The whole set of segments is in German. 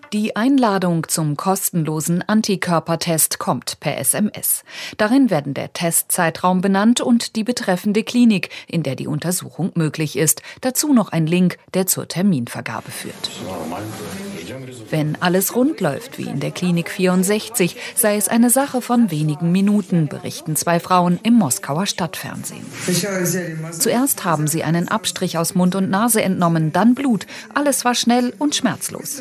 Die Einladung zum kostenlosen Antikörpertest kommt per SMS. Darin werden der Testzeitraum benannt und die betreffende Klinik, in der die Untersuchung möglich ist. Dazu noch ein Link, der zur Terminvergabe führt. Wenn alles rund läuft, wie in der Klinik 64, sei es eine Sache von wenigen Minuten, berichten zwei Frauen im Moskauer Stadtfernsehen. Zuerst haben sie einen Abstrich aus Mund und Nase entnommen, dann Blut. Alles war schnell und schmerzlos.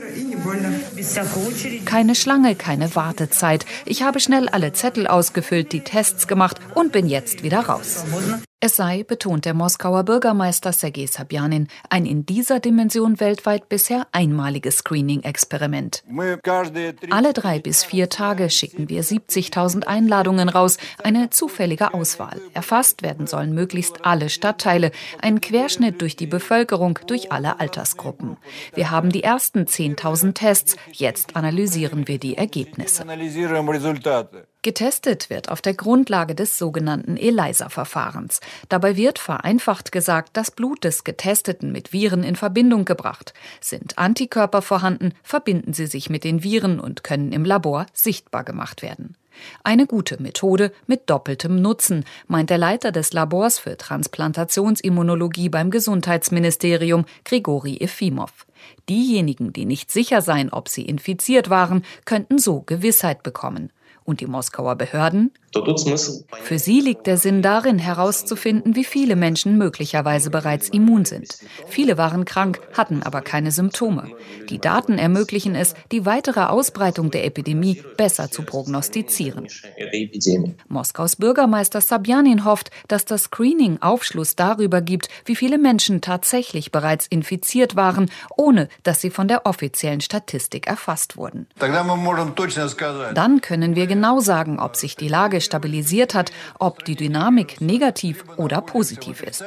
Keine Schlange, keine Wartezeit. Ich habe schnell alle Zettel ausgefüllt, die Tests gemacht und bin jetzt wieder raus. Es sei, betont der Moskauer Bürgermeister Sergei Sobjanin, ein in dieser Dimension weltweit bisher einmaliges Screening-Experiment. Alle 3 bis 4 Tage schicken wir 70.000 Einladungen raus, eine zufällige Auswahl. Erfasst werden sollen möglichst alle Stadtteile, ein Querschnitt durch die Bevölkerung, durch alle Altersgruppen. Wir haben die ersten 10.000 Tests, jetzt analysieren wir die Ergebnisse. Getestet wird auf der Grundlage des sogenannten ELISA-Verfahrens. Dabei wird vereinfacht gesagt, das Blut des Getesteten mit Viren in Verbindung gebracht. Sind Antikörper vorhanden, verbinden sie sich mit den Viren und können im Labor sichtbar gemacht werden. Eine gute Methode mit doppeltem Nutzen, meint der Leiter des Labors für Transplantationsimmunologie beim Gesundheitsministerium, Grigori Efimov. Diejenigen, die nicht sicher seien, ob sie infiziert waren, könnten so Gewissheit bekommen. Und die Moskauer Behörden? Für sie liegt der Sinn darin, herauszufinden, wie viele Menschen möglicherweise bereits immun sind. Viele waren krank, hatten aber keine Symptome. Die Daten ermöglichen es, die weitere Ausbreitung der Epidemie besser zu prognostizieren. Moskaus Bürgermeister Sobjanin hofft, dass das Screening Aufschluss darüber gibt, wie viele Menschen tatsächlich bereits infiziert waren, ohne dass sie von der offiziellen Statistik erfasst wurden. Dann können wir genau sagen, ob sich die Lage stabilisiert hat, ob die Dynamik negativ oder positiv ist.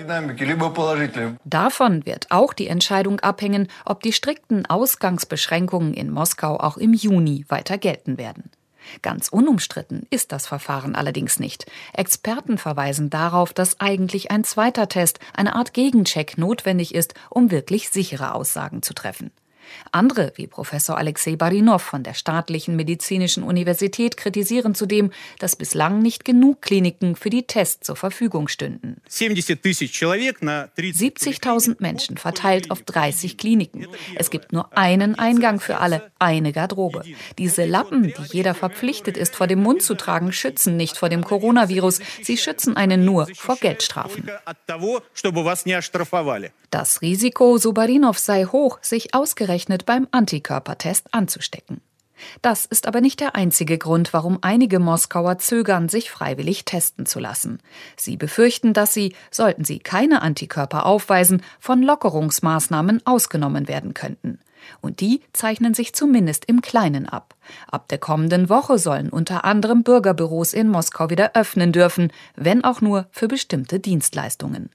Davon wird auch die Entscheidung abhängen, ob die strikten Ausgangsbeschränkungen in Moskau auch im Juni weiter gelten werden. Ganz unumstritten ist das Verfahren allerdings nicht. Experten verweisen darauf, dass eigentlich ein zweiter Test, eine Art Gegencheck, notwendig ist, um wirklich sichere Aussagen zu treffen. Andere, wie Professor Alexei Barinov von der Staatlichen Medizinischen Universität, kritisieren zudem, dass bislang nicht genug Kliniken für die Tests zur Verfügung stünden. 70.000 Menschen verteilt auf 30 Kliniken. Es gibt nur einen Eingang für alle, eine Garderobe. Diese Lappen, die jeder verpflichtet ist, vor dem Mund zu tragen, schützen nicht vor dem Coronavirus. Sie schützen einen nur vor Geldstrafen. Das Risiko, so Barinov, sei hoch, sich ausgerechnet beim Antikörpertest anzustecken. Das ist aber nicht der einzige Grund, warum einige Moskauer zögern, sich freiwillig testen zu lassen. Sie befürchten, dass sie, sollten sie keine Antikörper aufweisen, von Lockerungsmaßnahmen ausgenommen werden könnten. Und die zeichnen sich zumindest im Kleinen ab. Ab der kommenden Woche sollen unter anderem Bürgerbüros in Moskau wieder öffnen dürfen, wenn auch nur für bestimmte Dienstleistungen.